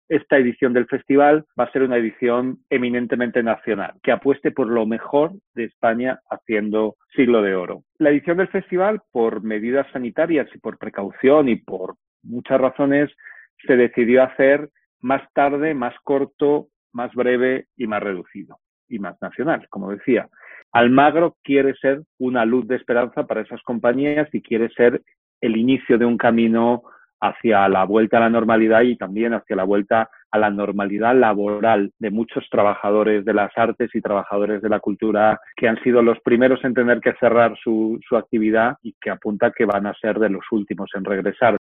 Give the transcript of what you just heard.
esta edición del festival va a ser una edición eminentemente nacional, que apueste por lo mejor de España haciendo Siglo de Oro. La edición del festival, por medidas sanitarias y por precaución y por muchas razones, se decidió hacer más tarde, más corto, más breve y más reducido y más nacional, como decía. Almagro quiere ser una luz de esperanza para esas compañías y quiere ser el inicio de un camino hacia la vuelta a la normalidad y también hacia la vuelta a la normalidad laboral de muchos trabajadores de las artes y trabajadores de la cultura que han sido los primeros en tener que cerrar su actividad y que apunta que van a ser de los últimos en regresar.